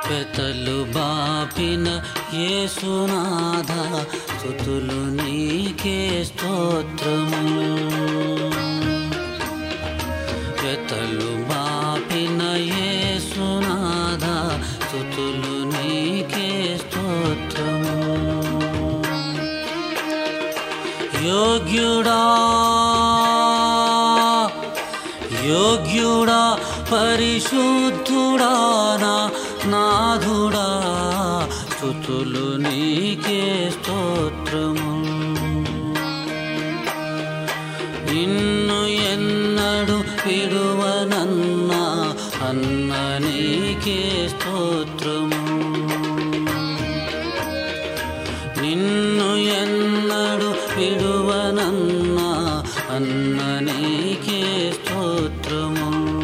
వెతలు బాపిన యేసునాథ స్తుతులు నీకే స్తోత్రము. వెతలు బాపిన యేసునాథ స్తుతులు నీకే స్తోత్రము. యోగ్యుడా యోగ్యుడా పరిశుద్ధుడా నాథుడా స్తుతులు నీకే స్తోత్రము. నిన్ను ఎన్నడు విడువనన్నా అన్న నీకే స్తోత్రము. నిన్ను ఎన్నడు విడువనన్నా అన్న నీకే స్తోత్రము.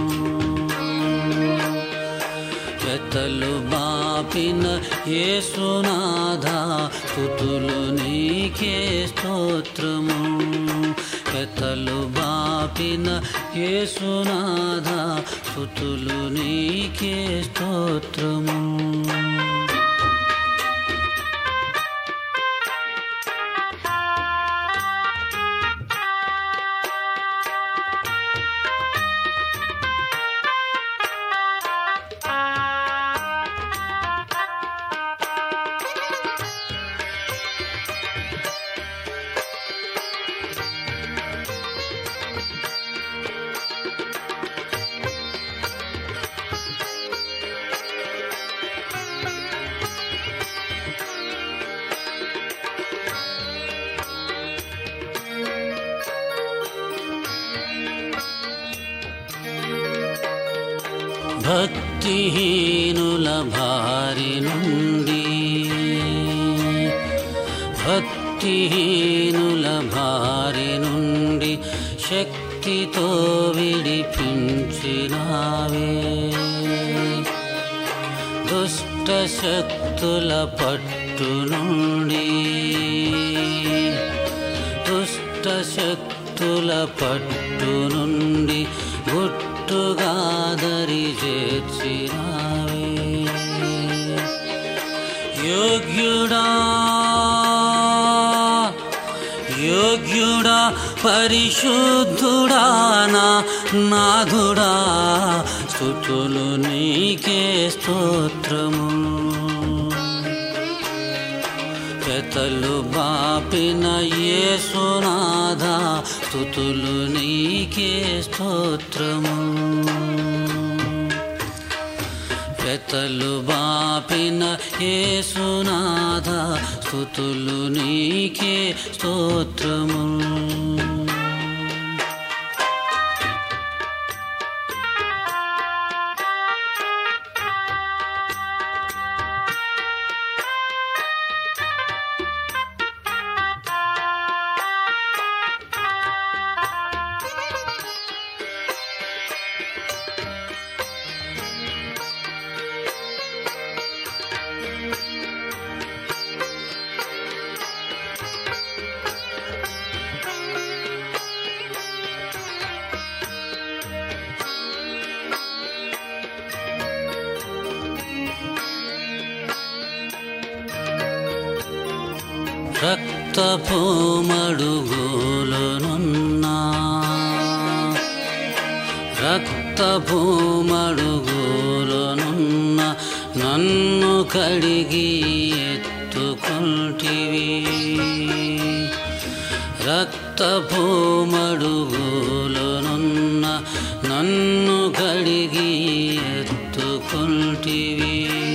వెతలు బాపిన యేసునాథ స్తుతులు నీకే స్తోత్రము. వెతలు బాపిన యేసునాథ స్తుతులు నీకే స్తోత్రము. భక్తిహీనుల భారి నుండి భక్తిహీనుల భారి నుండి శక్తితో విడిపించినావే. దుష్ట శక్తుల పట్టు నుండి దుష్ట శక్తుల పట్టు నుండి గుట్టుగా దరి చేర్చినావే. యోగ్యుడా యోగ్యుడా పరిశుద్ధుడా నాథుడా స్తుతులు నీకే స్తోత్రము. వెతలు బాపిన యేసునాథ స్తుతులు నీకే స్తోత్రము. వెతలు బాపిన యేసునాథ స్తుతులు నీకే స్తోత్రము. రక్తపు మడుగులోనున్నా రక్తపు మడుగులోనున్న నన్ను కడిగి ఎత్తుకుంటివి. రక్తపు మడుగులోనున్న నన్ను కడిగి ఎత్తుకుంటివి.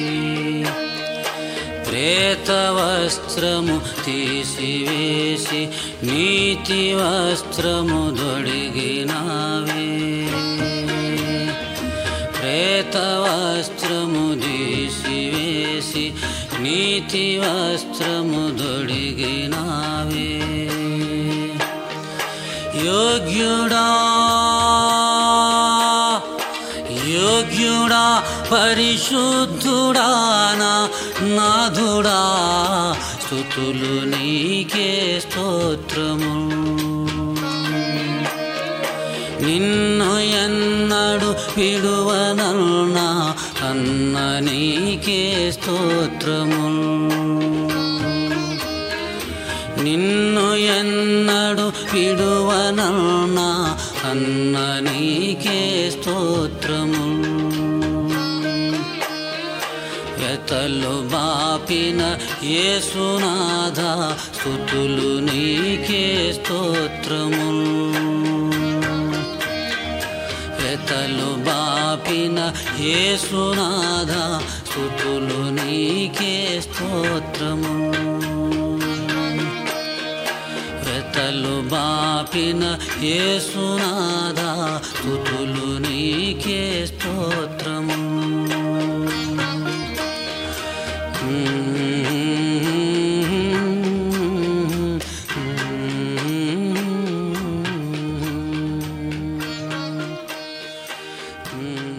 ప్రేత వస్త్రము తీసివేసి నీతి వస్త్రము దొడిగినావే. ప్రేత వస్త్రము తీసివేసి నీతి వస్త్రము దొడిగినావే. యోగ్యుడా యోగ్యుడా పరిశుద్ధుడా నాథుడా స్తుతులు నీకే స్తోత్రము. నిన్ను ఎన్నడు విడువనన్నా అన్న నీకే స్తోత్రములు. నిన్ను ఎన్నడు విడువనన్నా అన్న నీకే స్తోత్రములు. వ్యతలు బాపిన యేసునాథ స్తుతులు నీకే స్తోత్రములు. వ్యతలు బాపిన యేసునాథ స్తుతులు నీకే స్తోత్రములు. వ్యతలు బాపిన యేసునాథ స్తుతులు నీకే స్తోత్రములు. Mm-hmm.